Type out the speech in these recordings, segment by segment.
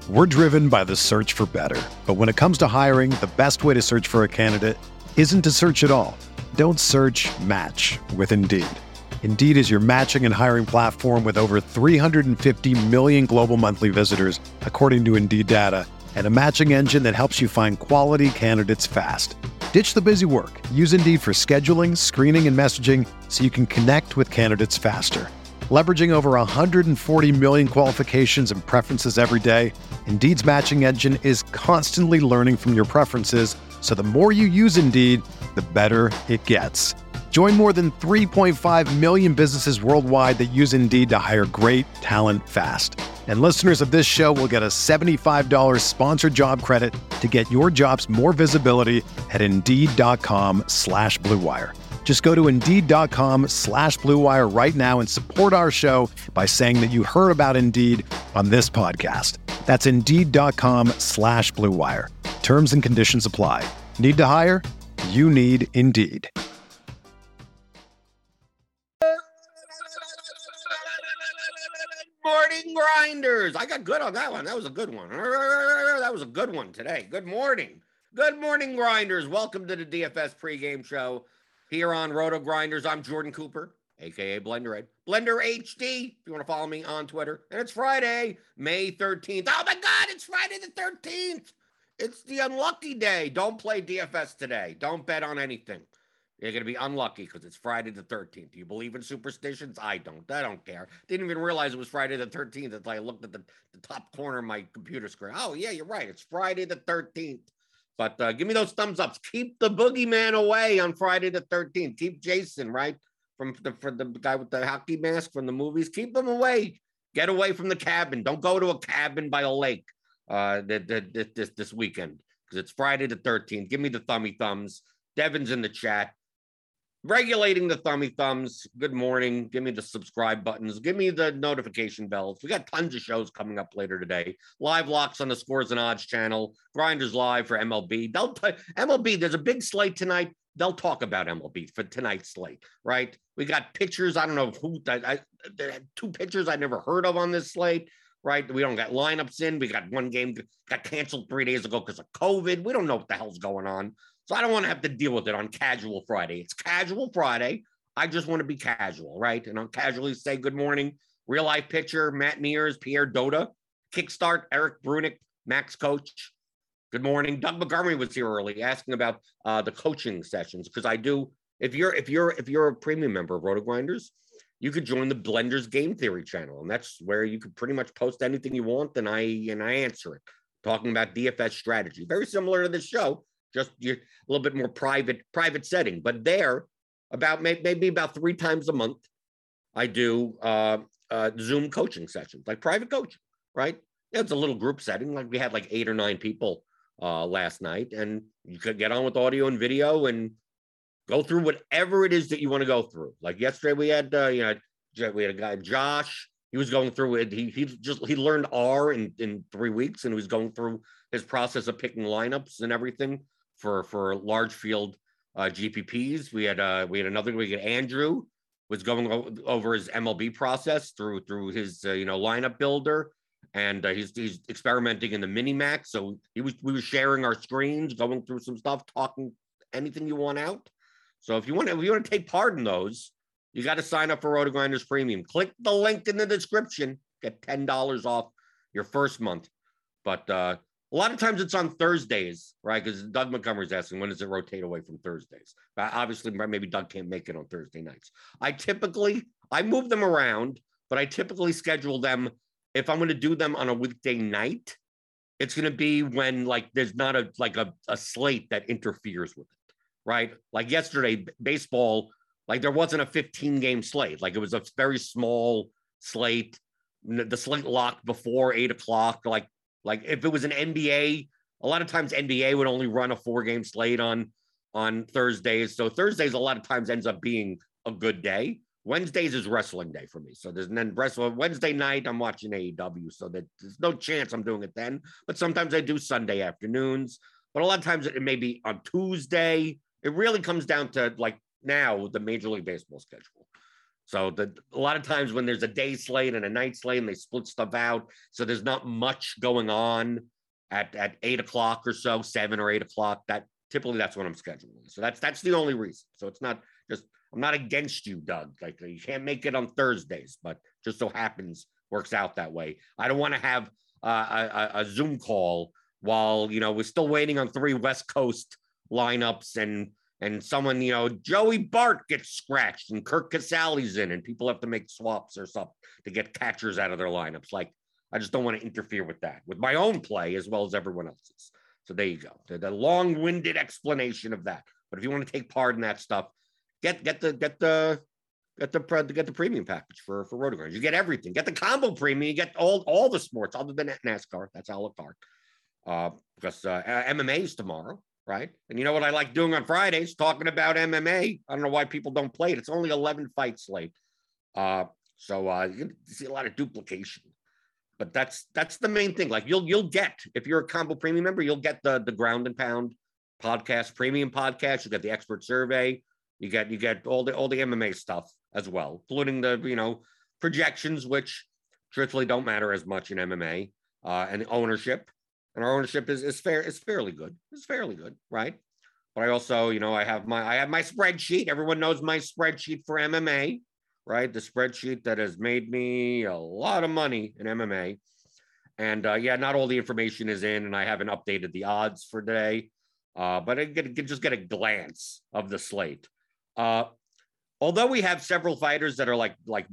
We're driven by the search for better. But when it comes to hiring, the best way to search for a candidate isn't to search at all. Don't search, match with Indeed. Indeed is your matching and hiring platform with over 350 million global monthly visitors, according to Indeed data, and a matching engine that helps you find quality candidates fast. Ditch the busy work. Use Indeed for scheduling, screening, and messaging so you can connect with candidates faster. Leveraging over 140 million qualifications and preferences every day, Indeed's matching engine is constantly learning from your preferences, so the more you use Indeed, the better it gets. Join more than 3.5 million businesses worldwide that use Indeed to hire great talent fast. And listeners of this show will get a $75 sponsored job credit to get your jobs more visibility at Indeed.com/Blue Wire. Just go to Indeed.com/Blue Wire right now and support our show by saying that you heard about Indeed on this podcast. That's Indeed.com/Blue Wire. Terms and conditions apply. Need to hire? You need Indeed. Morning grinders. I got good on that one. That was a good one. That was a good one today. Good morning. Good morning, grinders. Welcome to the DFS pregame show here on Roto Grinders. I'm Jordan Cooper, a.k.a. Blender Ed. Blender HD, if you want to follow me on Twitter. And it's Friday, May 13th. Oh, my God, it's Friday the 13th. It's the unlucky day. Don't play DFS today. Don't bet on anything. You're going to be unlucky because it's Friday the 13th. Do you believe in superstitions? I don't. I don't care. Didn't even realize it was Friday the 13th until I looked at the top corner of my computer screen. Oh, yeah, you're right. It's Friday the 13th. But give me those thumbs ups. Keep the boogeyman away on Friday the 13th. Keep Jason, right? For the guy with the hockey mask from the movies. Keep him away. Get away from the cabin. Don't go to a cabin by a lake this weekend because it's Friday the 13th. Give me the thummy thumbs. Devin's in the chat. Regulating the thummy thumbs. Good morning. Give me the subscribe buttons. Give me the notification bells. We got tons of shows coming up later today. Live locks on the Scores and Odds channel. Grinders Live for MLB. MLB, there's a big slate tonight. They'll talk about MLB for tonight's slate, right? We got pitchers. I don't know who. Two pitchers I never heard of on this slate, right? We don't got lineups in. We got one game got canceled 3 days ago because of COVID. We don't know what the hell's going on. So I don't want to have to deal with it on Casual Friday. It's Casual Friday. I just want to be casual, right? And I'll casually say good morning. Real life pitcher, Matt Mears, Pierre Dota, Kickstart, Eric Brunick, Max Coach. Good morning. Doug Montgomery was here early asking about the coaching sessions because I do. If you're a premium member of Roto Grinders, you could join the Blenders Game Theory channel, and that's where you could pretty much post anything you want, and I answer it, talking about DFS strategy. Very similar to this show. Just a little bit more private setting, but there about maybe about 3 times a month, I do Zoom coaching sessions, like private coaching, right? Yeah, it's a little group setting. Like we had like 8 or 9 people last night, and you could get on with audio and video and go through whatever it is that you want to go through. Like yesterday, we had we had a guy, Josh. He was going through it. He learned R in 3 weeks, and he was going through his process of picking lineups and everything for large field GPPs. We had Andrew was going over his MLB process through his lineup builder, and he's experimenting in the mini max. So we were sharing our screens, going through some stuff, talking anything you want out. So if you want to take part in those, you got to sign up for Roto Grinders Premium. Click the link in the description. Get $10 off your first month. But a lot of times it's on Thursdays, right? Because Doug Montgomery's asking, when does it rotate away from Thursdays? But obviously, maybe Doug can't make it on Thursday nights. I move them around, but I typically schedule them. If I'm going to do them on a weekday night, it's going to be when like there's not a slate that interferes with it, right? Like yesterday, baseball, like there wasn't a 15-game slate. Like it was a very small slate. The slate locked before 8 o'clock. Like if it was an NBA, a lot of times NBA would only run a 4-game slate on Thursdays. So Thursdays a lot of times ends up being a good day. Wednesdays is wrestling day for me. So Wednesday night, I'm watching AEW. So that there's no chance I'm doing it then. But sometimes I do Sunday afternoons. But a lot of times it may be on Tuesday. It really comes down to like now the Major League Baseball schedule. So a lot of times when there's a day slate and a night slate and they split stuff out, so there's not much going on at 8 o'clock or so, 7 or 8 o'clock. That typically that's when I'm scheduling. So that's the only reason. So it's not just, I'm not against you, Doug. Like you can't make it on Thursdays, but just so happens works out that way. I don't want to have a Zoom call while, we're still waiting on 3 West Coast lineups and someone, Joey Bart gets scratched and Kirk Casale's in and people have to make swaps or something to get catchers out of their lineups. Like, I just don't want to interfere with that, with my own play as well as everyone else's. So there you go. The long-winded explanation of that. But if you want to take part in that stuff, get the premium package for RotoGrinders. You get everything. Get the combo premium. You get all the sports other than NASCAR. That's a la carte. Because MMA is tomorrow. Right. And you know what I like doing on Fridays? Talking about MMA. I don't know why people don't play it. It's only 11 fight slate. So you can see a lot of duplication. But that's the main thing. Like you'll get, if you're a combo premium member, you'll get the Ground and Pound podcast, premium podcast. You get the expert survey. You get all the MMA stuff as well, including the projections, which truthfully don't matter as much in MMA, and ownership. And our ownership is fairly good. It's fairly good, right? But I also, I have my spreadsheet. Everyone knows my spreadsheet for MMA, right? The spreadsheet that has made me a lot of money in MMA. And not all the information is in, and I haven't updated the odds for today. But I just get a glance of the slate. Although we have several fighters that are like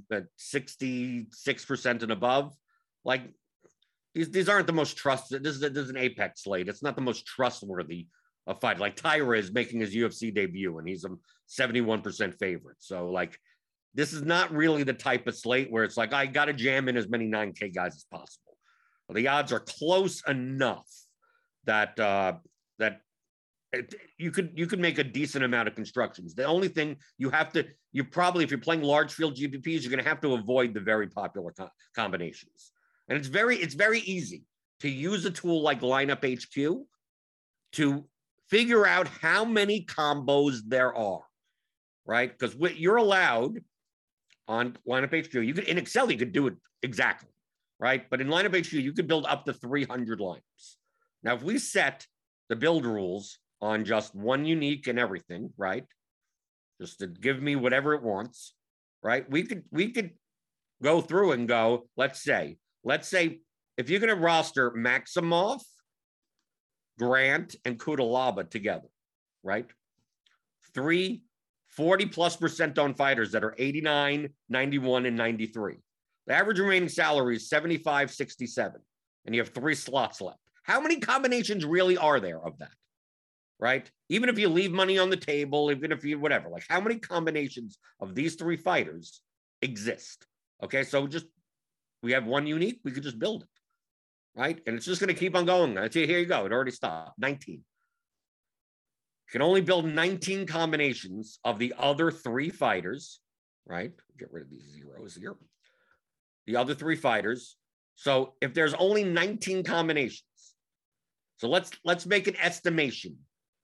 66% and above, like these aren't the most trusted. This is an Apex slate. It's not the most trustworthy of fight. Like Tyra is making his UFC debut, and he's a 71% favorite. So like, this is not really the type of slate where it's like I got to jam in as many 9K guys as possible. Well, the odds are close enough that you could make a decent amount of constructions. The only thing you probably, if you're playing large field GPPs, you're going to have to avoid the very popular combinations. And it's very easy to use a tool like Lineup HQ to figure out how many combos there are, right? Because you're allowed on Lineup HQ, in Excel, you could do it exactly, right? But in Lineup HQ, you could build up to 300 lineups. Now, if we set the build rules on just one unique and everything, right? Just to give me whatever it wants, right? We could go through and go, let's say if you're going to roster Maximov, Grant, and Kudalaba together, right? 3 40+% owned fighters that are 89, 91, and 93. The average remaining salary is 75, 67, and you have 3 slots left. How many combinations really are there of that, right? Even if you leave money on the table, even if you whatever, like how many combinations of these 3 fighters exist? Okay, so we have one unique, we could just build it, right? And it's just going to keep on going. Here you go. It already stopped. 19. You can only build 19 combinations of the other 3 fighters, right? Get rid of these zeros here. The other 3 fighters. So if there's only 19 combinations, so let's make an estimation.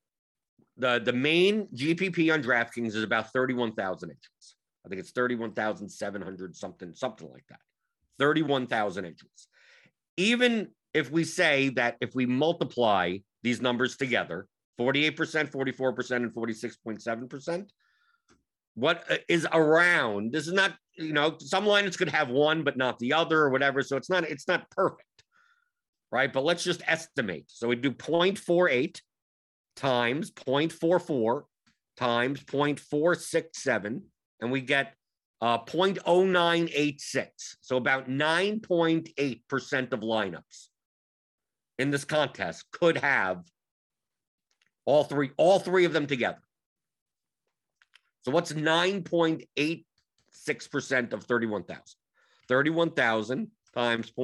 The main GPP on DraftKings is about 31,000 entries. I think it's 31,700 something like that. 31,000 entries. Even if we say that if we multiply these numbers together, 48%, 44%, and 46.7%, what is around, this is not, some lineups could have one, but not the other or whatever. So it's not perfect, right? But let's just estimate. So we do 0.48 times 0.44 times 0.467, and we get 0.0986. So about 9.8% of lineups in this contest could have all three of them together. So what's 9.86% of 31,000? 31,000 times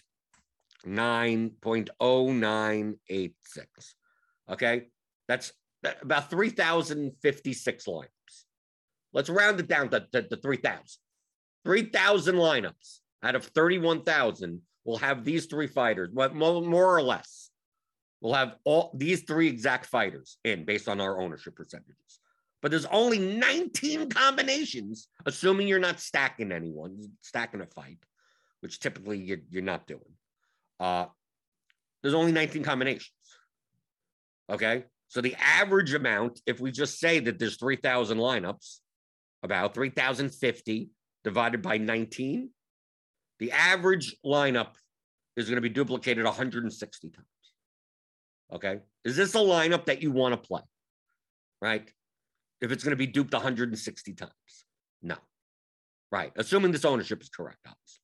0.0986. Okay, that's about 3,056 lineups. Let's round it down to 3,000. 3,000 lineups out of 31,000 will have these 3 fighters, more or less. We'll have all these 3 exact fighters in based on our ownership percentages. but there's only 19 combinations, assuming you're not stacking anyone, stacking a fight, which typically you're not doing. There's only 19 combinations. Okay. So the average amount, if we just say that there's 3,000 lineups, about 3,050 divided by 19, the average lineup is going to be duplicated 160 times. Okay. Is this a lineup that you want to play? Right. If it's going to be duped 160 times? No. Right. Assuming this ownership is correct, obviously.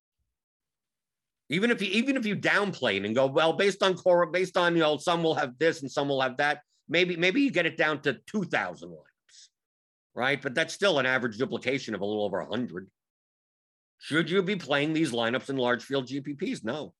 Even if you downplay it and go, well, based on some will have this and some will have that, maybe you get it down to 2,000 lineups, right? But that's still an average duplication of a little over 100. Should you be playing these lineups in large field GPPs? No.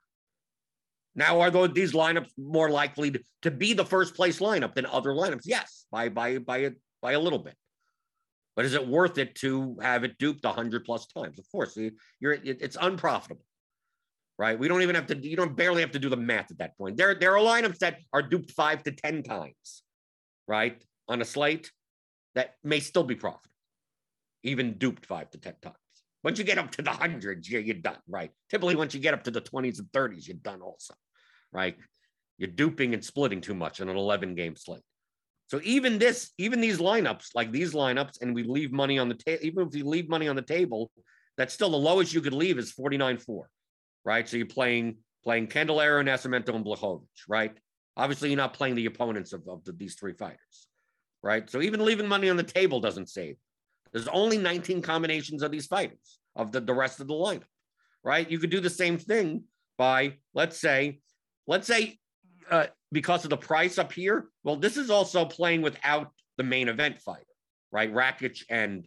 Now, are these lineups more likely to be the first place lineup than other lineups? Yes, by a little bit. But is it worth it to have it duped 100 plus times? Of course, it's unprofitable. Right? We don't even have to, you don't barely have to do the math at that point. There are lineups that are duped 5 to 10 times, right? On a slate that may still be profitable, even duped 5 to 10 times. Once you get up to the hundreds, you're done, right? Typically, once you get up to the 20s and 30s, you're done also, right? You're duping and splitting too much on an 11-game slate. So even these lineups, like these lineups, and we leave money on the table, even if you leave money on the table, that's still the lowest you could leave is 49-4. Right? So you're playing Candelario, Nascimento, and Blachowicz, right? Obviously, you're not playing the opponents of these three fighters, right? So even leaving money on the table doesn't save. There's only 19 combinations of these fighters, of the rest of the lineup, right? You could do the same thing by, let's say, because of the price up here, well, this is also playing without the main event fighter, right? Rakic and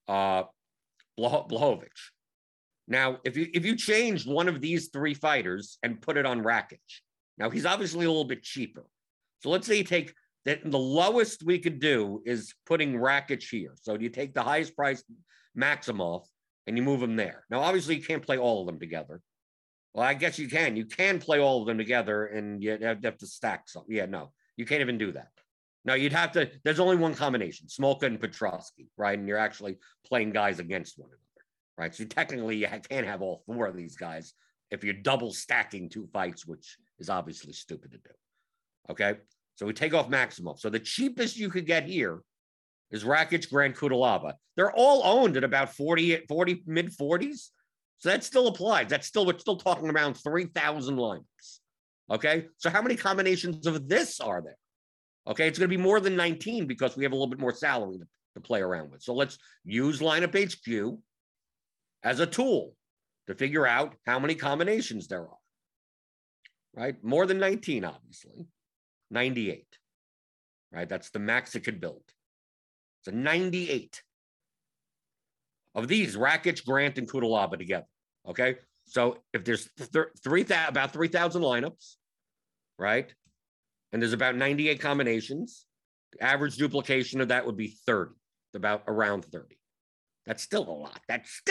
Blachowicz. Now, if you changed one of these three fighters and put it on Rakic, now he's obviously a little bit cheaper. So let's say you take that, the lowest we could do is putting Rakic here. So you take the highest priced Maximov and you move him there. Now, obviously, you can't play all of them together. Well, I guess you can. You can play all of them together and you have to stack some. Yeah, no, you can't even do that. No, you'd have to, there's only one combination, Smolka and Petrosky, right? And you're actually playing guys against one another. Right. So technically, you can't have all four of these guys if you're double stacking two fights, which is obviously stupid to do. Okay. So we take off Maximov. So the cheapest you could get here is Rakic, Grant, Kudalaba. They're all owned at about 40 mid 40s. So that still applies. We're still talking around 3,000 lineups. Okay. So how many combinations of this are there? Okay. It's going to be more than 19 because we have a little bit more salary to play around with. So let's use Lineup HQ as a tool to figure out how many combinations there are, right? More than 19, obviously. 98, right? That's the max it could build. So 98 of these, Rakic, Grant, and Kudalaba together, okay? So if there's about 3,000 lineups, right? And there's about 98 combinations, the average duplication of that would be 30, about around 30. That's still a lot.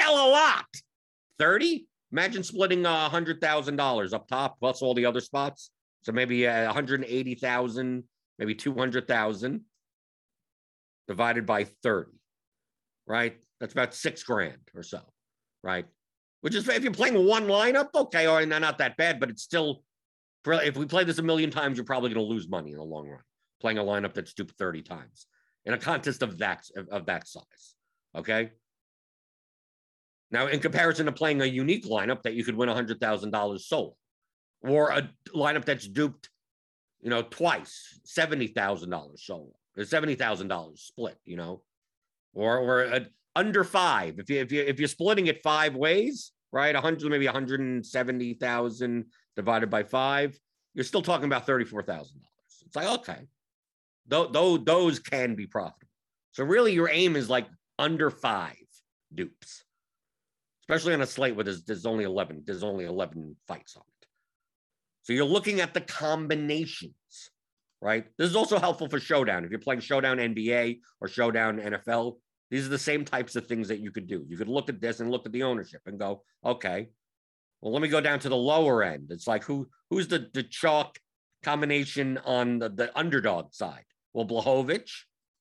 30? Imagine splitting $100,000 up top plus all the other spots. So maybe 180,000, maybe 200,000 divided by 30, right? That's about $6,000 or so, right? Which is, if you're playing one lineup, okay, or not that bad, but it's still, if we play this a million times, you're probably going to lose money in the long run, playing a lineup that's duped 30 times in a contest of that size, okay? Now, in comparison to playing a unique lineup that you could win $100,000 solo, or a lineup that's duped, twice, $70,000 solo, or $70,000 split, or under 5. If you're splitting it 5 ways, right, maybe 170,000 divided by 5, you're still talking about $34,000. It's like, okay, those can be profitable. So really, your aim is like under 5 dupes. Especially on a slate where there's only 11 fights on it. So you're looking at the combinations, right? This is also helpful for Showdown. If you're playing Showdown NBA or Showdown NFL, these are the same types of things that you could do. You could look at this and look at the ownership and go, okay, well, let me go down to the lower end. It's like, who's the chalk combination on the underdog side? Well, Blachowicz,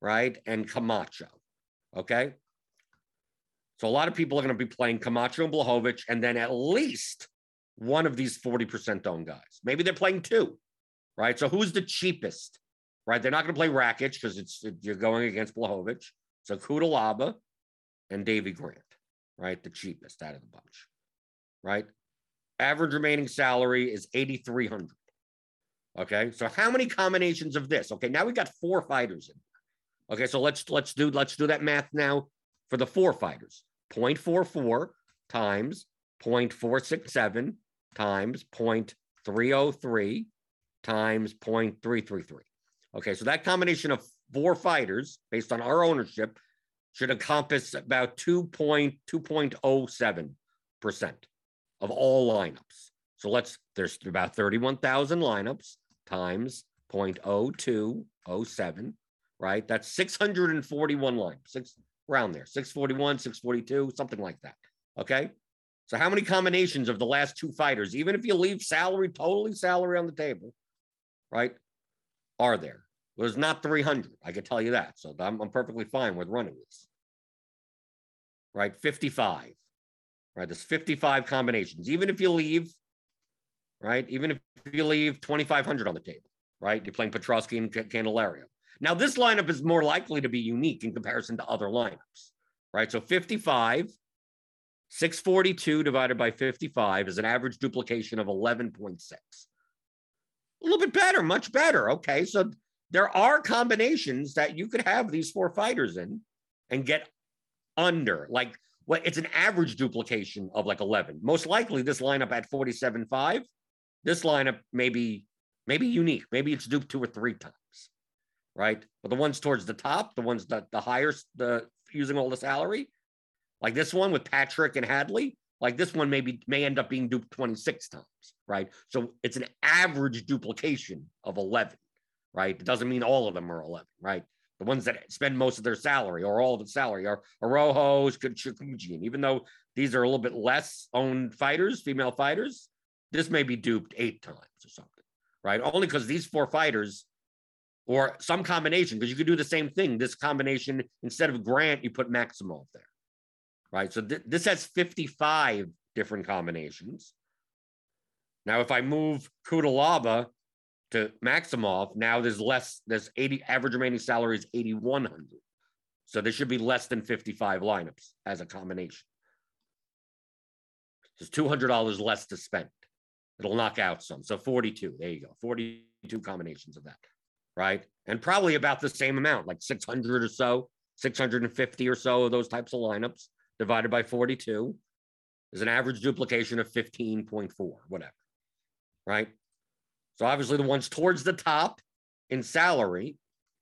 right? And Camacho, okay? So a lot of people are going to be playing Camacho and Blachowicz, and then at least one of these 40% owned guys. Maybe they're playing two, right? So who's the cheapest, right? They're not going to play Rakic because you're going against Blachowicz. So Kudalaba and Davy Grant, right? The cheapest out of the bunch, right? Average remaining salary is $8,300. Okay, so how many combinations of this? Okay, now we got 4 fighters in. Okay, so let's do that math now for the 4 fighters. 0.44 times 0.467 times 0.303 times 0.333. Okay, so that combination of 4 fighters based on our ownership should encompass about 2.07% of all lineups. So there's about 31,000 lineups times 0.0207, right? That's 641 lineups, around there, 641, 642, something like that, okay? So how many combinations of the last 2 fighters, even if you leave totally salary on the table, right, are there? Well, there's not 300, I can tell you that. So I'm perfectly fine with running this, right? 55, right? There's 55 combinations, even if you leave, right? Even if you leave 2,500 on the table, right? You're playing Petrosky and Candelario. Now, this lineup is more likely to be unique in comparison to other lineups, right? So 55, 642 divided by 55 is an average duplication of 11.6. A little bit better, much better. Okay, so there are combinations that you could have these 4 fighters in and get under, like, well, it's an average duplication of like 11. Most likely this lineup at 47.5, this lineup may be unique. Maybe it's duped 2 or 3 times, right? But the ones towards the top, the ones that the higher, using all the salary, like this one with Patrick and Hadley, like this one may end up being duped 26 times, right? So it's an average duplication of 11, right? It doesn't mean all of them are 11, right? The ones that spend most of their salary or all of its salary are Arojos, Kikuchi. And even though these are a little bit less owned fighters, female fighters, this may be duped 8 times or something, right? Only because these 4 fighters or some combination, because you could do the same thing. This combination, instead of Grant, you put Maximov there, right? So this has 55 different combinations. Now, if I move Kudalaba to Maximov, now there's 80, average remaining salary is 8,100. So there should be less than 55 lineups as a combination. There's $200 less to spend. It'll knock out some. So 42, there you go. 42 combinations of that, right? And probably about the same amount, like 600 or so, 650 or so of those types of lineups divided by 42 is an average duplication of 15.4, whatever, right? So obviously the ones towards the top in salary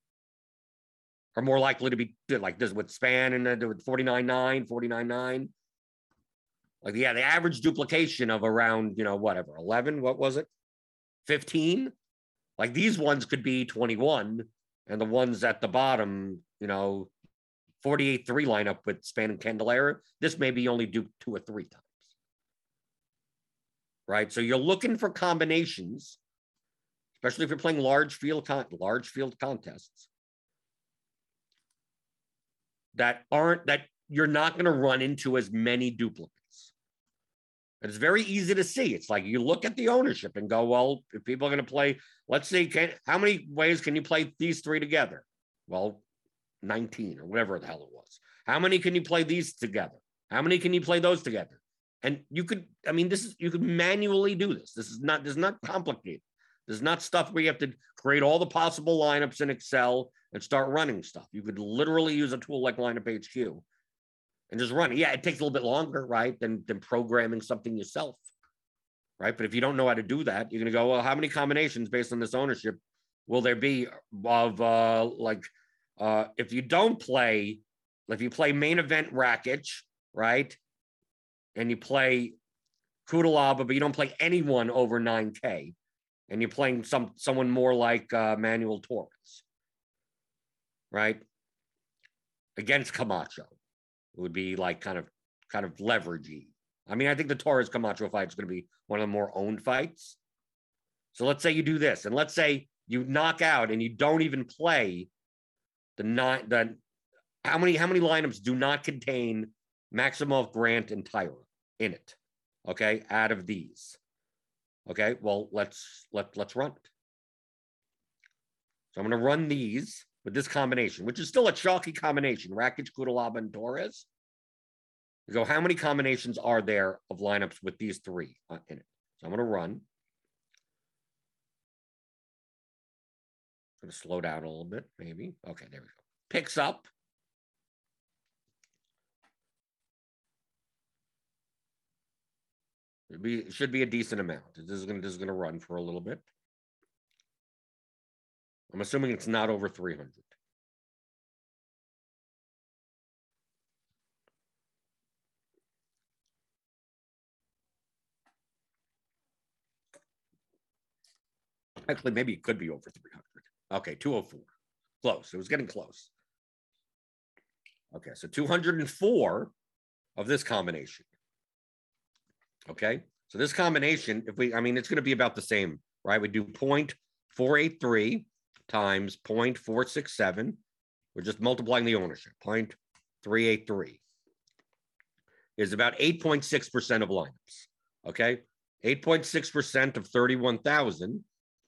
are more likely to be like this with Span and with 49.9, 49.9. Like, yeah, the average duplication of around, whatever, 11, what was it? 15? Like these ones could be 21, and the ones at the bottom, 48-3 lineup with Span and Candelario, this may be only duped 2 or 3 times. Right? So you're looking for combinations, especially if you're playing large field contests, that you're not going to run into as many duplicates. It's very easy to see. It's like you look at the ownership and go, well, if people are going to play, let's see, how many ways can you play these 3 together? Well, 19 or whatever the hell it was. How many can you play these together? How many can you play those together? And you could manually do this. This is not complicated. This is not stuff where you have to create all the possible lineups in Excel and start running stuff. You could literally use a tool like Lineup HQ and just run it. Yeah, it takes a little bit longer, right, than programming something yourself, right? But if you don't know how to do that, you're going to go, well, how many combinations based on this ownership will there be of if you play main event Rakic, right, and you play Kudalaba, but you don't play anyone over 9K, and you're playing someone more like Manuel Torres, right, against Camacho. It would be like kind of leveragey. I mean, I think the Torres Camacho fight is going to be one of the more owned fights. So let's say you do this, and let's say you knock out and you don't even play how many lineups do not contain Maximov, Grant, and Tyra in it? Okay, out of these. Okay, well, let's run it. So I'm going to run these with this combination, which is still a chalky combination. Rakic, Kudalaba, and Torres. You go, how many combinations are there of lineups with these three in it? So I'm going to run. I'm going to slow down a little bit, maybe. Okay, there we go. Picks up. It should be a decent amount. This is going to run for a little bit. I'm assuming it's not over 300. Actually, maybe it could be over 300. Okay, 204. Close. It was getting close. Okay, so 204 of this combination. Okay, so this combination, it's going to be about the same, right? We do 0.483 times 0.467. We're just multiplying the ownership. 0.383 is about 8.6% of lineups. Okay, 8.6% of 31,000.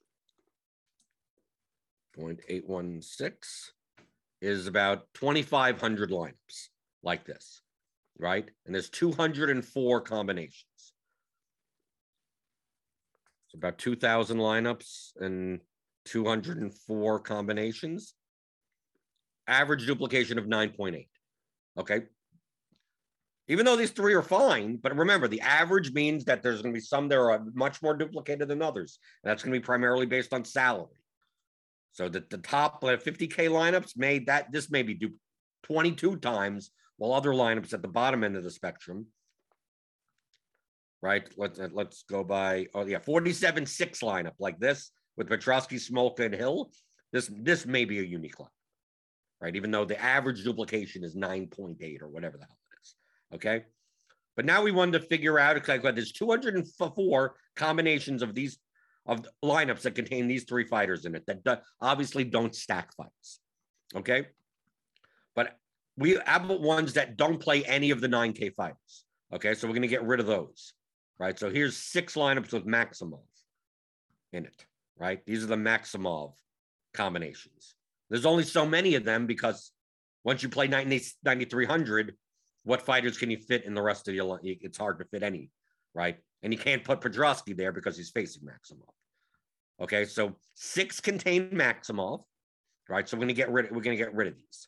0.816 is about 2,500 lineups like this, right? And there's 204 combinations. So about 2,000 lineups and 204 combinations. Average duplication of 9.8. Okay. Even though these three are fine, but remember, the average means that there's going to be some that are much more duplicated than others. And that's going to be primarily based on salary. So the top 50K lineups this may be 22 times, while other lineups at the bottom end of the spectrum, right? Let's go by 47-6 lineup like this with Petrosky, Smolka, and Hill. This may be a unique lineup, right? Even though the average duplication is 9.8 or whatever the hell it is. Okay, but now we wanted to figure out there's 204 combinations of these lineups that contain these three fighters in it that obviously don't stack fights. Okay, but we have ones that don't play any of the 9K fighters. Okay, so we're going to get rid of those, right? So here's 6 lineups with Maximov in it, right? These are the Maximov combinations. There's only so many of them because once you play 9,300, what fighters can you fit in the rest of your line? It's hard to fit any, right? And you can't put Petrosky there because he's facing Maximov. Okay, so 6 contain Maximov, right? So we're gonna get rid of these.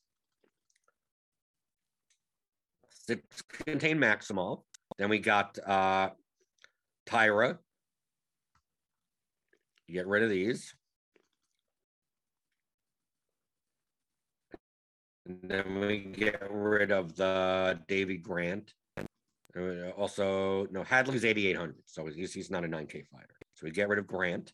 6 contain Maximov. Then we got Tyra. You get rid of these. And then we get rid of the Davy Grant. Also, no, Hadley's 8,800, so he's not a 9K fighter. So we get rid of Grant.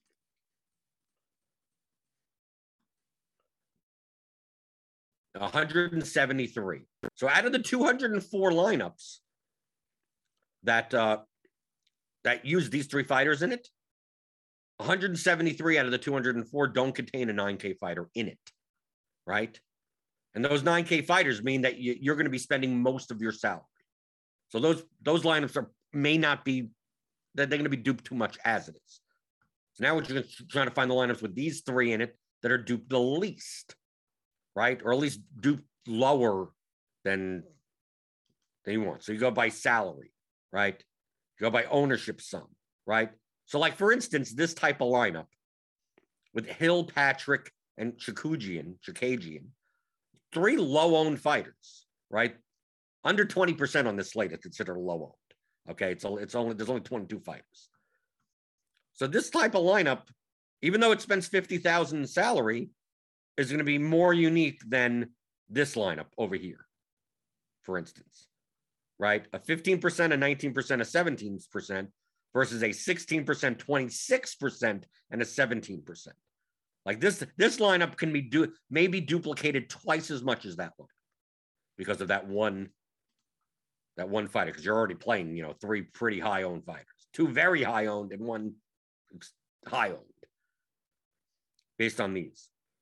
$173. So out of the 204 lineups that use these three fighters in it, 173 out of the 204 don't contain a 9K fighter in it, right? And those 9K fighters mean that you're going to be spending most of your salary. So those lineups may not be, that they're going to be duped too much as it is. So now we're trying to find the lineups with these three in it that are duped the least, right? Or at least duped lower than you want. So you go by salary, right? You go by ownership sum, right? So like, for instance, this type of lineup with Hill, Patrick, and Chakagian, 3 low-owned fighters, right? Under 20% on this slate is considered low-owned. Okay, there's only 22 fighters. So this type of lineup, even though it spends $50,000 in salary, is going to be more unique than this lineup over here, for instance, right? A 15%, a 19%, a 17% versus a 16%, 26%, and a 17%. Like this lineup can be maybe duplicated twice as much as that one because of that one fighter, because you're already playing, 3 pretty high-owned fighters, 2 very high-owned and 1 high-owned based on these.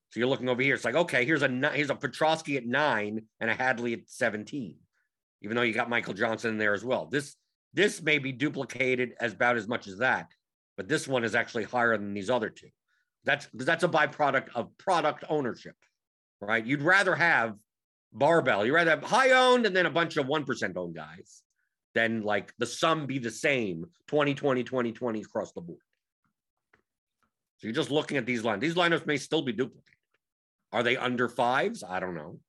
So you're looking over here. It's like, okay, here's a Petrosky at 9 and a Hadley at 17, even though you got Michael Johnson in there as well. This may be duplicated as about as much as that, but this one is actually higher than these other two. That's a byproduct of product ownership, right? You'd rather have barbell. You'd rather have high owned and then a bunch of 1% owned guys than like the sum be the same 20, 20, 20, 20 across the board. So you're just looking at these lines. These lineups may still be duplicated. Are they under 5s? I don't know.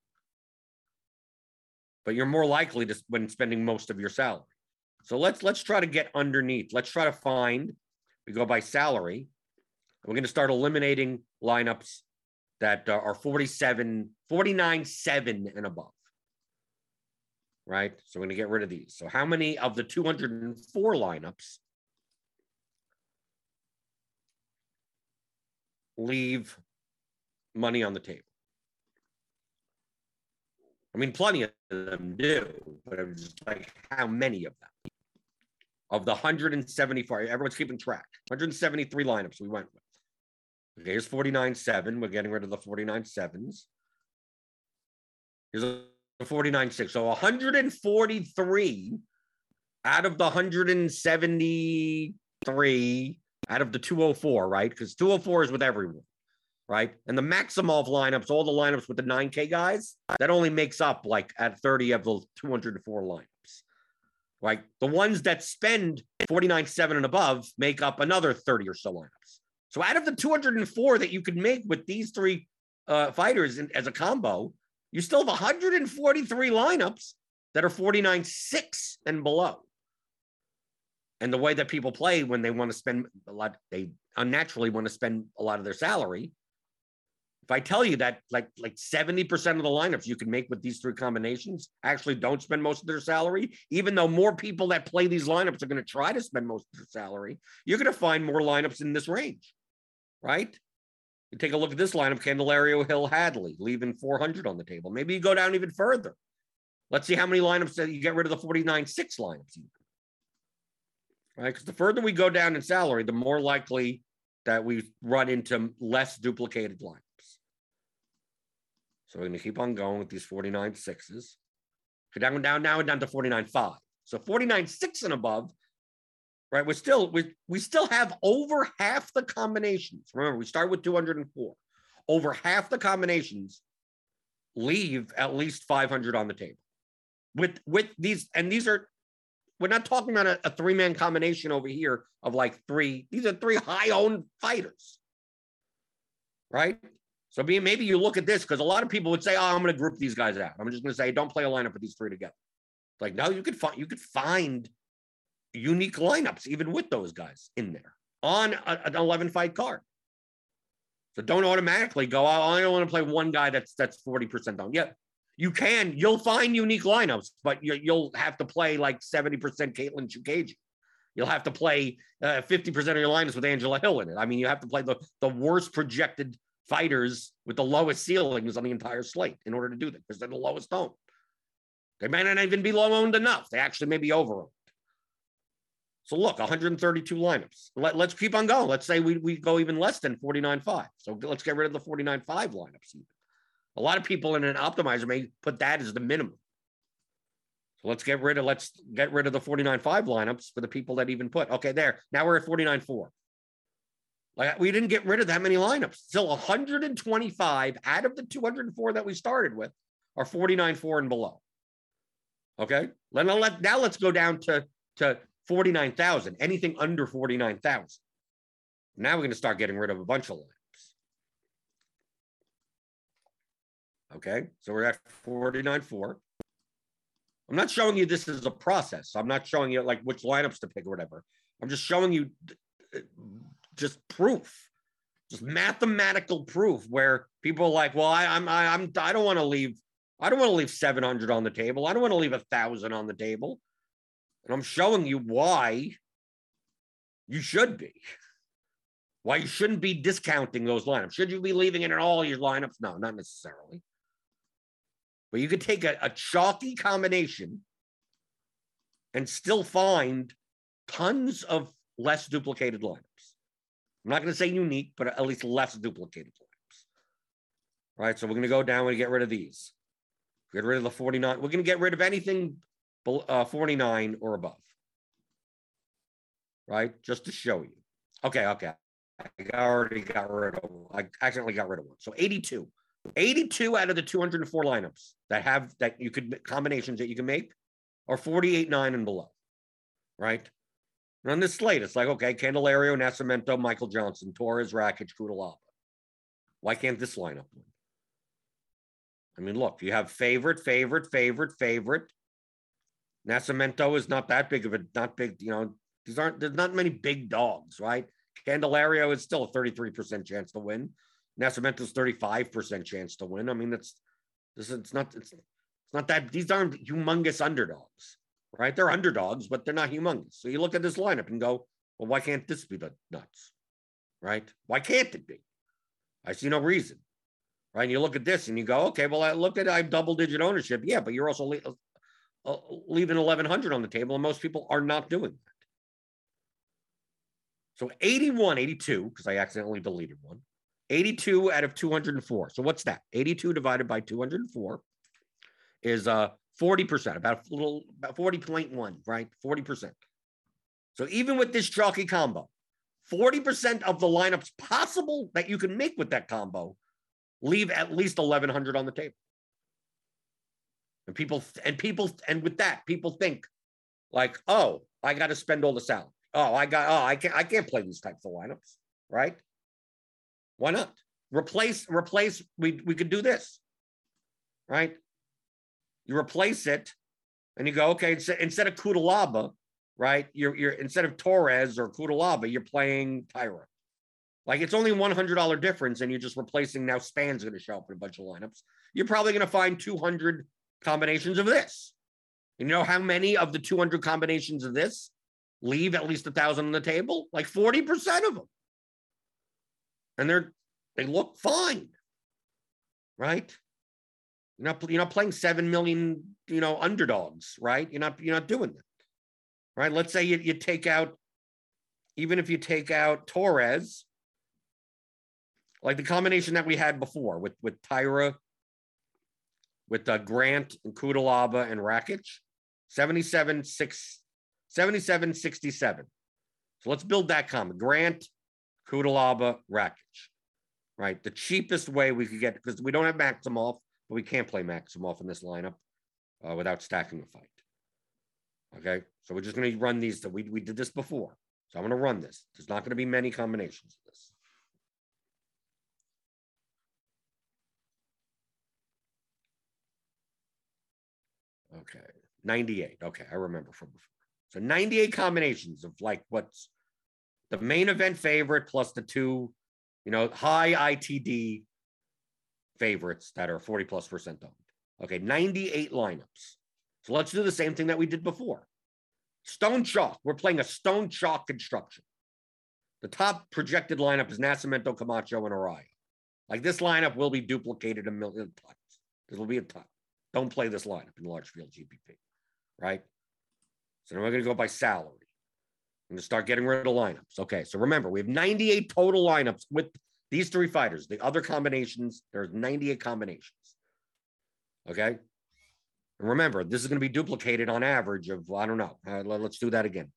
But you're more likely to when spending most of your salary. So let's try to get underneath. Let's try to find, we go by salary. We're going to start eliminating lineups that are 49-7 and above. Right? So we're going to get rid of these. So how many of the 204 lineups leave money on the table? I mean, plenty of them do, but I'm just like, how many of them? Of the 174, everyone's keeping track. 173 lineups we went with. Okay, here's 49-7. We're getting rid of the 49-7s. Here's a 49-6. So 143 out of the 173 out of the 204, right? Because 204 is with everyone, right? And the Maximov lineups, all the lineups with the 9K guys, that only makes up like at 30 of the 204 lineups, right? The ones that spend 49-7 and above make up another 30 or so lineups. So out of the 204 that you could make with these three fighters as a combo, you still have 143 lineups that are 49-6 and below. And the way that people play when they want to spend a lot, they unnaturally want to spend a lot of their salary. If I tell you that like 70% of the lineups you can make with these three combinations actually don't spend most of their salary, even though more people that play these lineups are going to try to spend most of their salary, you're going to find more lineups in this range, right? You take a look at this lineup, Candelario, Hill, Hadley, leaving 400 on the table. Maybe you go down even further. Let's see how many lineups that you get rid of the 49-6 lineups. Right? Because the further we go down in salary, the more likely that we run into less duplicated lineups. So we're going to keep on going with these 49-6s. Now we're down to 49-5. So 49-6 and above, right? We still have over half the combinations. Remember, we start with 204. Over half the combinations leave at least 500 on the table. With these, and these are, we're not talking about a three-man combination over here of like three. These are three high-owned fighters, right? So maybe you look at this because a lot of people would say, "Oh, I'm going to group these guys out. I'm just going to say, don't play a lineup with these three together." Like, no, you could find unique lineups even with those guys in there on an 11-fight card. So don't automatically go, "Oh, I don't want to play one guy that's 40% down." Yeah, you can. You'll find unique lineups, but you'll have to play like 70% Caitlin Chukagian. You'll have to play 50% of your lineups with Angela Hill in it. I mean, you have to play the worst projected fighters with the lowest ceilings on the entire slate in order to do that because they're the lowest owned. They may not even be low owned enough. They actually may be over owned. So look, 132 lineups. Let's keep on going. Let's say we go even less than 49-5. So let's get rid of the 49-5 lineups even. A lot of people in an optimizer may put that as the minimum. So let's get rid of the 49-5 lineups for the people that even put. Okay, there. Now we're at 49-4. Like we didn't get rid of that many lineups. Still 125 out of the 204 that we started with are 49-4 and below. Okay. Now let's go down to 49,000. Anything under 49,000. Now we're going to start getting rid of a bunch of lineups. Okay. So we're at 49-4. I'm not showing you this as a process. I'm not showing you like which lineups to pick or whatever. I'm just showing you just proof, just mathematical proof where people are like, well, I don't want to leave 700 on the table. I don't want to leave 1,000 on the table. And I'm showing you why you should be, why you shouldn't be discounting those lineups. Should you be leaving it in all your lineups? No, not necessarily. But you could take a chalky combination and still find tons of less duplicated lineups. I'm not going to say unique, but at least less duplicated lineups. right? So we're going to go down and get rid of these. Get rid of the 49. We're going to get rid of anything 49 or above, right? Just to show you. Okay. I already got rid of, I accidentally got rid of one. So 82. 82 out of the 204 lineups that you could, combinations that you can make are 48, 9 and below, right? And on this slate, it's like, okay, Candelario, Nascimento, Michael Johnson, Torres, Rakic, Cutelaba. Why can't this lineup win? I mean, look, you have favorite. Nascimento is not that big of a, not big, you know, there's not many big dogs, right? Candelario is still a 33% chance to win. Nascimento's 35% chance to win. I mean, it's not that, these aren't humongous underdogs, right? They're underdogs, but they're not humongous. So you look at this lineup and go, well, why can't this be the nuts, right? Why can't it be? I see no reason, right? And you look at this and you go, okay, well, I have double-digit ownership. Yeah, but you're also leaving 1,100 on the table, and most people are not doing that. So 81, 82, because I accidentally deleted one. 82 out of 204. So what's that? 82 divided by 204 is 40%, about 40.1, right? 40%. So even with this chalky combo, 40% of the lineups possible that you can make with that combo leave at least 1,100 on the table. And with that, people think like, oh, I got to spend all the salary. I can't play these types of lineups, right? Why not? Replace, we could do this, right? You replace it and you go, okay, instead of Cutelaba, right? You're instead of Torres or Cutelaba, you're playing Tyra. Like it's only $100 difference, and you're just replacing. Now Span's going to show up in a bunch of lineups. You're probably going to find 200 combinations of this. And you know how many of the 200 combinations of this leave at least 1,000 on the table? Like 40% of them. And they look fine, right? You're not playing 7 million, underdogs, right? You're not doing that, right? Let's say you take out, even if you take out Torres, like the combination that we had before with Tyra, with Grant and Cutelaba and Rakic, 77-67. So let's build that combo. Grant, Cutelaba, Rakic, right? The cheapest way we could get, because we don't have Maximov, but we can't play Maximov in this lineup without stacking a fight. Okay, so we're just going to run these. We did this before, so I'm going to run this. There's not going to be many combinations of this. Okay, 98. Okay, I remember from before. So 98 combinations of like what's the main event favorite plus the two, high ITD favorites that are 40+% owned. Okay, 98 lineups. So let's do the same thing that we did before. Stone chalk. We're playing a stone chalk construction. The top projected lineup is Nascimento, Camacho, and Araya. Like this lineup will be duplicated a million times. This will be a ton. Don't play this lineup in large field GPP, right? So now we're going to go by salary. I'm going to start getting rid of lineups. Okay, so remember, we have 98 total lineups with these three fighters. The other combinations, there's 98 combinations. Okay? And remember, this is going to be duplicated on average of, I don't know. Let's do that again.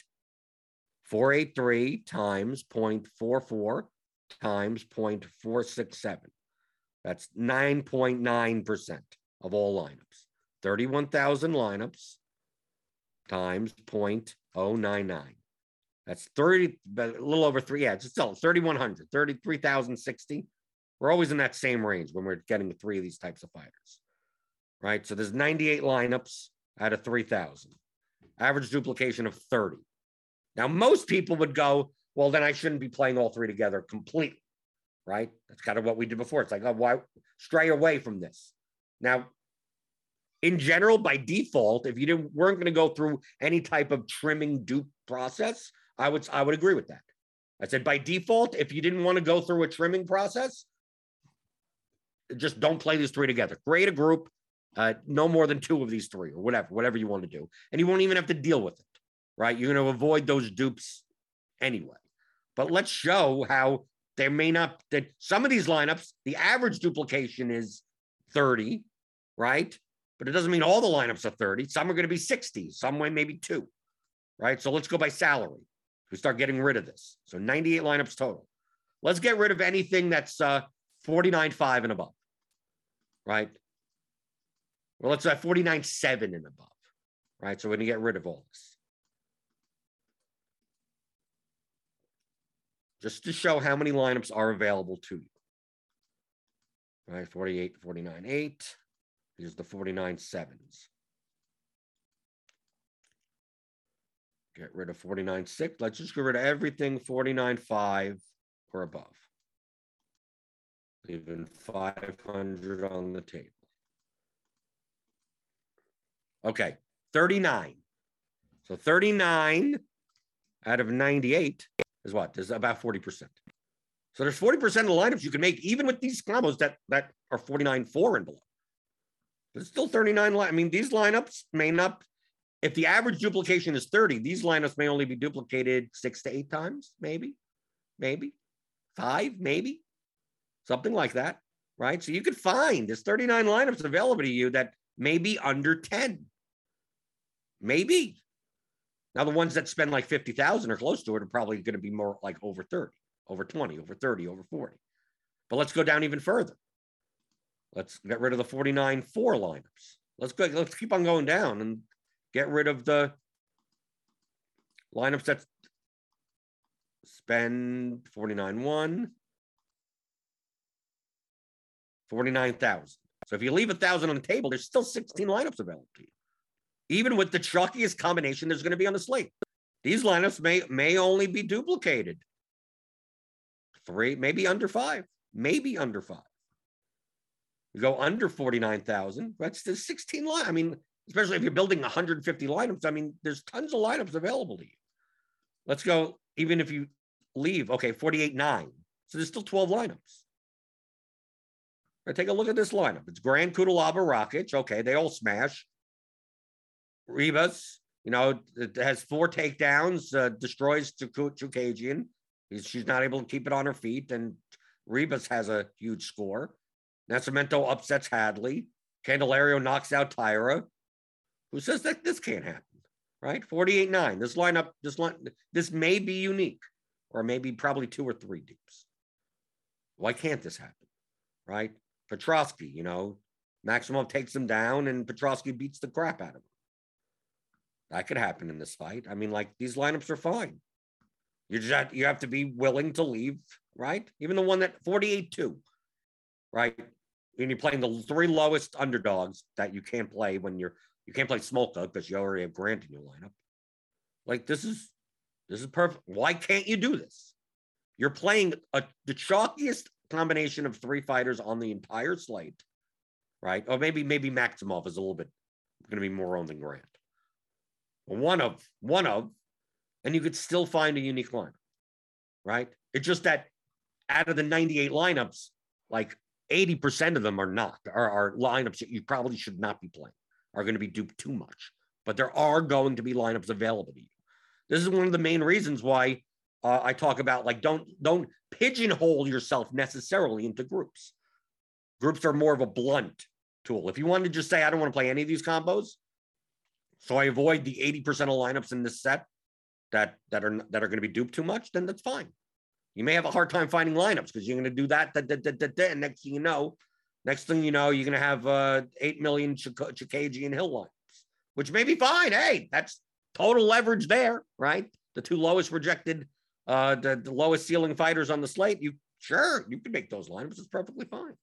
0.483 times 0.44 times 0.467. That's 9.9% of all lineups. 31,000 lineups times 0.099. That's a little over three. Yeah, it's still 3,100, 33,060. We're always in that same range when we're getting three of these types of fighters, right? So there's 98 lineups out of 3,000. Average duplication of 30. Now, most people would go, well, then I shouldn't be playing all three together completely, right? That's kind of what we did before. It's like, oh, why stray away from this? Now, in general, by default, if you weren't going to go through any type of trimming dupe process, I would agree with that. I said by default, if you didn't want to go through a trimming process, just don't play these three together. Create a group, no more than two of these three or whatever you want to do. And you won't even have to deal with it, right? You're going to avoid those dupes anyway. But let's show how there may not, that some of these lineups, the average duplication is 30, right? But it doesn't mean all the lineups are 30. Some are going to be 60, some way maybe 2, right? So let's go by salary. We start getting rid of this. So 98 lineups total. Let's get rid of anything that's 49.5 and above, right? Well, let's 49.7 and above, right? So we're going to get rid of all this. Just to show how many lineups are available to you. Right, 48, 49.8. Here's the 49.7s. Get rid of 49.6. Let's just get rid of everything 49.5 or above. Leaving 500 on the table. Okay, 39. So 39 out of 98 is what? Is about 40%. So there's 40% of the lineups you can make, even with these combos that are 49.4 and below. There's still 39. I mean, these lineups may not, if the average duplication is 30, these lineups may only be duplicated 6 to 8 times, maybe 5, maybe something like that, right? So you could find there's 39 lineups available to you that may be under 10, maybe. Now, the ones that spend like 50,000 or close to it are probably going to be more like over 30, over 20, over 30, over 40. But let's go down even further. Let's get rid of the 49.4 lineups. Let's keep on going down and get rid of the lineups that spend 49.1, 49,000. So if you leave 1,000 on the table, there's still 16 lineups available to you. Even with the chalkiest combination there's going to be on the slate. These lineups may only be duplicated 3, maybe under 5, maybe under 5. You go under 49,000, that's the 16 line. I mean, especially if you're building 150 lineups, I mean, there's tons of lineups available to you. Let's go, even if you leave, okay, 48.9. So there's still 12 lineups. Right, take a look at this lineup. It's Grant, Kudalaba, Rakic. Okay, they all smash. Ribas, you know, it has 4 takedowns, destroys Chookagian. She's not able to keep it on her feet, and Ribas has a huge score. Nascimento upsets Hadley. Candelario knocks out Tyra. Who says that this can't happen, right? 48.9. This may be unique, or maybe probably 2 or 3 deeps. Why can't this happen, right? Petrosky, you know, Maximov takes him down, and Petrosky beats the crap out of him. That could happen in this fight. I mean, like, these lineups are fine. You have to be willing to leave, right? Even the one that 48-2, right? And you're playing the 3 lowest underdogs that you can't play when you can't play Smolka because you already have Grant in your lineup. Like, this is perfect. Why can't you do this? You're playing the chalkiest combination of 3 fighters on the entire slate, right? Or maybe Maximov is a little bit going to be more owned than Grant. One of, and you could still find a unique lineup, right? It's just that out of the 98 lineups, like 80% of them are lineups that you probably should not be playing, are going to be duped too much. But there are going to be lineups available to you. This is one of the main reasons why I talk about, like, don't pigeonhole yourself necessarily into groups. Groups are more of a blunt tool. If you want to just say, I don't want to play any of these combos, so I avoid the 80% of lineups in this set that are going to be duped too much, then that's fine. You may have a hard time finding lineups because you're going to do that, and next thing you know, you're going to have 8 million Chookagian Hill lineups, which may be fine. Hey, that's total leverage there, right? The 2 lowest projected, the lowest ceiling fighters on the slate. You can make those lineups. It's perfectly fine.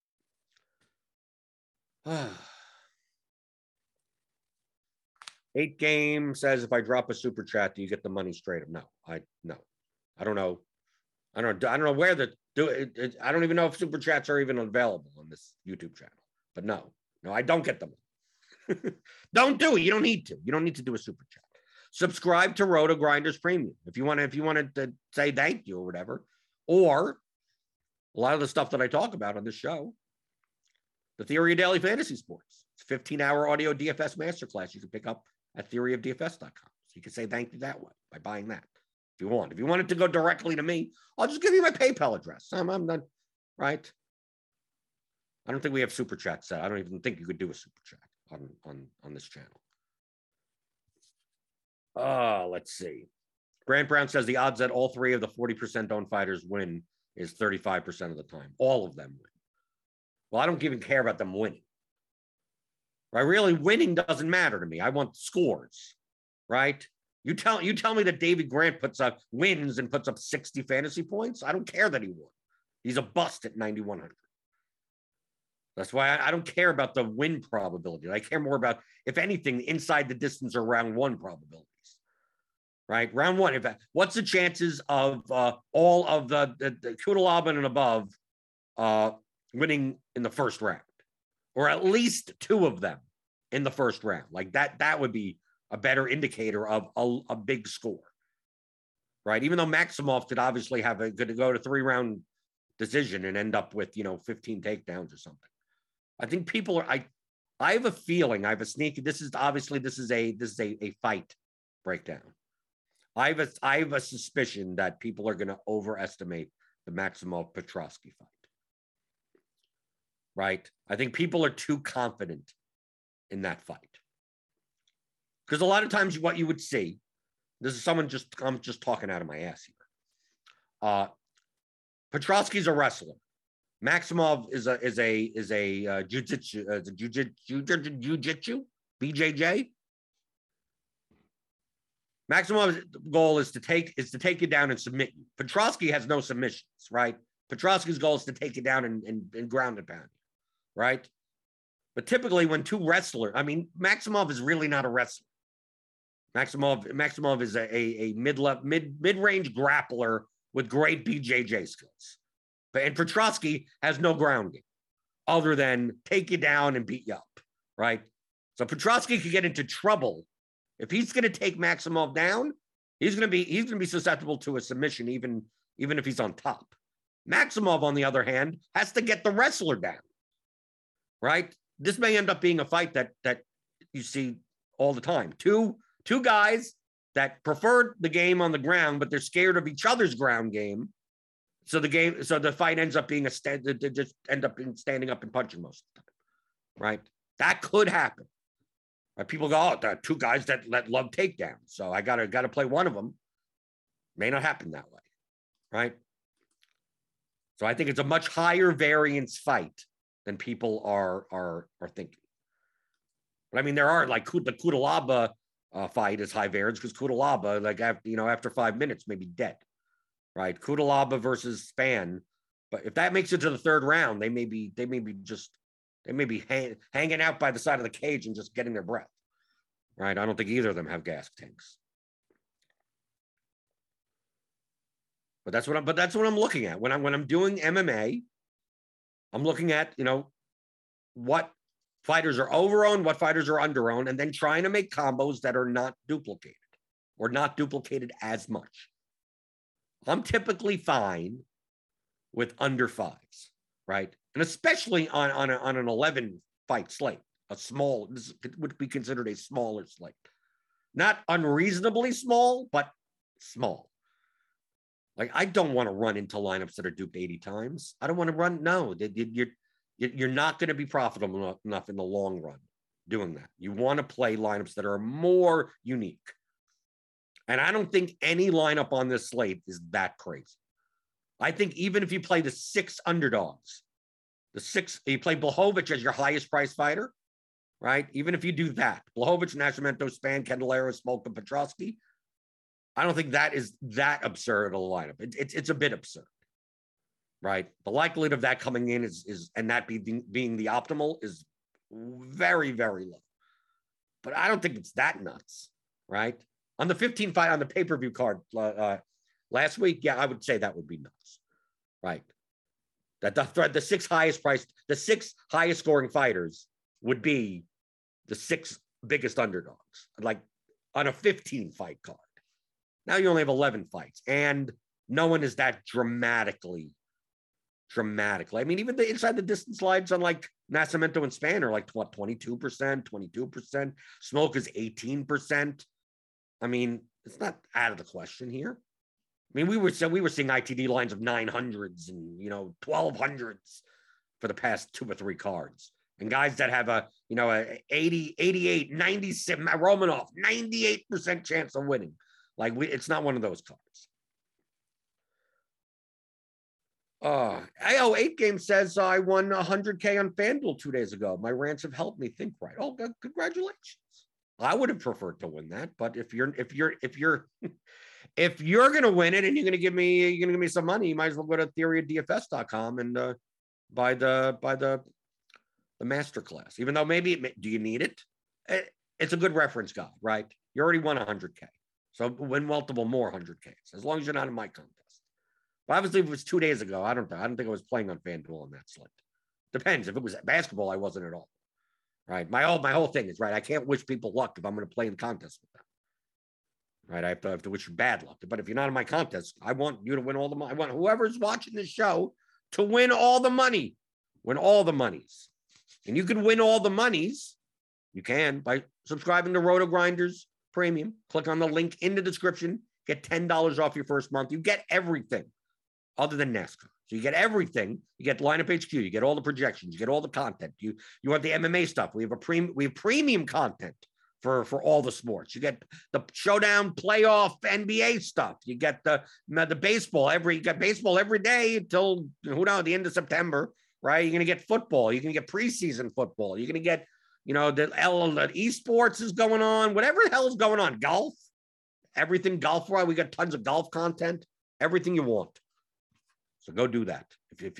8 Game says, if I drop a super chat, do you get the money straight up? No. I don't know. I don't know where I don't even know if super chats are even available on this YouTube channel. But no, I don't get them. Don't do it. You don't need to. You don't need to do a super chat. Subscribe to Roto Grinders Premium if you wanted to say thank you or whatever. Or a lot of the stuff that I talk about on this show, the Theory of Daily Fantasy Sports. It's a 15-hour audio DFS masterclass you can pick up at theoryofdfs.com. So you can say thank you that way by buying that. If you want. If you want it to go directly to me, I'll just give you my PayPal address. I'm not, right? I don't think we have super chats. I don't even think you could do a super chat on this channel. Let's see. Grant Brown says the odds that all three of the 40% owned fighters win is 35% of the time. All of them win. Well, I don't even care about them winning. Right? Really, winning doesn't matter to me. I want scores, right? You tell me that David Grant wins and puts up 60 fantasy points. I don't care that he won. He's a bust at 9,100. That's why I don't care about the win probability. I care more about, if anything, inside the distance or round one probabilities. Right? Round one, what's the chances of all of the Cutelaba and above winning in the first round? Or at least two of them in the first round. Like that would be a better indicator of a big score. Right? Even though Maximov could obviously could go to 3-round decision and end up with 15 takedowns or something. I think people are. I have a feeling. I have a sneaky. This is a fight breakdown. I have a suspicion that people are going to overestimate the Maximov Petroski fight. Right? I think people are too confident in that fight. Because a lot of times what you would see, this is I'm just talking out of my ass here. Petroski's a wrestler. Maximov is a jiu-jitsu, BJJ. Maximov's goal is to take you down and submit you. Petroski has no submissions, right? Petroski's goal is to take you down and ground and pound you, right? But typically when two wrestlers, Maximov is really not a wrestler. Maximov is a mid-range grappler with great BJJ skills. And Petroski has no ground game other than take you down and beat you up, right? So Petroski could get into trouble if he's going to take Maximov down. He's going to be susceptible to a submission, even if he's on top. Maximov, on the other hand, has to get the wrestler down, right? This may end up being a fight that you see all the time. Two guys that prefer the game on the ground, but they're scared of each other's ground game. So the fight ends up being they just end up standing up and punching most of the time, right? That could happen. Right? People go, oh, there are two guys that love takedowns, so I gotta play one of them. May not happen that way, right? So I think it's a much higher variance fight than people are thinking. But there are the Cutelaba fight is high variance because Cutelaba, after 5 minutes, may be dead. Right, Cutelaba versus Spann, but if that makes it to the third round, they may be hanging out by the side of the cage and just getting their breath. Right, I don't think either of them have gas tanks. But that's what I'm looking at when I'm doing MMA. I'm looking at what fighters are over-owned, what fighters are under-owned, and then trying to make combos that are not duplicated or not duplicated as much. I'm typically fine with under fives, right? And especially on an 11 fight slate, this would be considered a smaller slate. Not unreasonably small, but small. I don't want to run into lineups that are duped 80 times. I don't want to run. No, you're not going to be profitable enough in the long run doing that. You want to play lineups that are more unique. And I don't think any lineup on this slate is that crazy. I think even if you play the 6 underdogs, you play Blachowicz as your highest price fighter, right? Even if you do that, Blachowicz, Nascimento, Spann, Candelario, Smolka, Petroski, I don't think that is that absurd of a lineup. It's a bit absurd, right? The likelihood of that coming in is and that being the optimal is very, very low. But I don't think it's that nuts, right? On the 15 fight on the pay-per-view card last week, yeah, I would say that would be nuts, right? That the 6 highest scoring fighters would be the 6 biggest underdogs, like on a 15 fight card. Now you only have 11 fights, and no one is that dramatically. Even the inside the distance lines on Nascimento and Spann are 22%, 22%. Smoke is 18%. It's not out of the question here. I mean, we were seeing ITD lines of 900s and 1200s for the past 2 or 3 cards, and guys that have a 80, 88, 97 Romanov 98% chance of winning. Like it's not one of those cards. 8 Game says I won 100K on FanDuel 2 days ago. My rants have helped me think right. Oh, congratulations! I would have preferred to win that, but if you're gonna win it and you're gonna give me some money, you might as well go to theoryofdfs.com and buy the masterclass. Even though maybe do you need it? It's a good reference guide, right? You already won 100K, so win multiple more 100Ks as long as you're not in my contest. But obviously, if it was 2 days ago, I don't think I was playing on FanDuel on that slate. Depends. If it was basketball, I wasn't at all. Right. My whole thing is right. I can't wish people luck if I'm going to play in the contest with them. Right. I have to wish you bad luck. But if you're not in my contest, I want you to win all the money. I want whoever's watching this show to win all the money. Win all the monies. And you can win all the monies. You can by subscribing to Roto Grinders Premium. Click on the link in the description. Get $10 off your first month. You get everything other than NASCAR. So you get everything. You get Lineup HQ. You get all the projections. You get all the content. You want the MMA stuff. We have premium content for all the sports. You get the Showdown playoff NBA stuff. You get the baseball you got baseball every day until the end of September, right? You're gonna get football. You're gonna get preseason football. You're gonna get the esports is going on. Whatever the hell is going on. Golf, everything golf. Right? We got tons of golf content. Everything you want. So go do that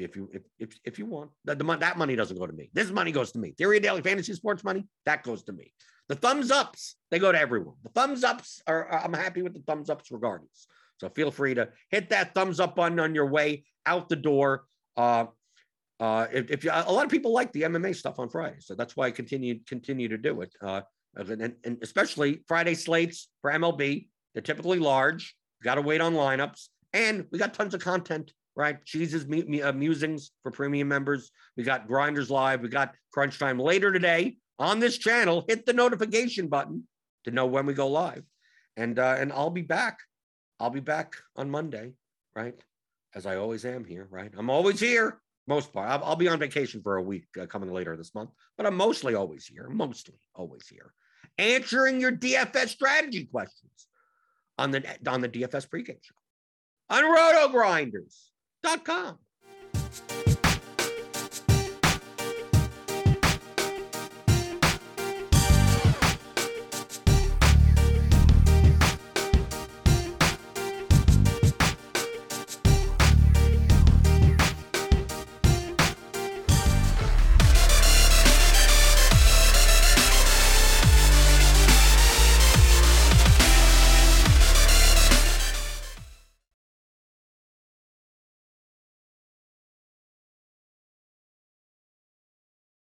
if you want. That money doesn't go to me. This money goes to me. Theory of Daily Fantasy Sports money, that goes to me. The thumbs ups, they go to everyone. The thumbs ups I'm happy with the thumbs ups regardless. So feel free to hit that thumbs up button on your way out the door. A lot of people like the MMA stuff on Friday, so that's why I continue to do it. And especially Friday slates for MLB, they're typically large. Got to wait on lineups, and we got tons of content. Right, Cheese's musings for premium members. We got Grinders Live. We got Crunch Time later today on this channel. Hit the notification button to know when we go live, and I'll be back. I'll be back on Monday, right? As I always am here, right? I'm always here. Most part, I'll be on vacation for a week coming later this month, but I'm mostly always here. Answering your DFS strategy questions on the DFS pregame show on RotoGrinders.com.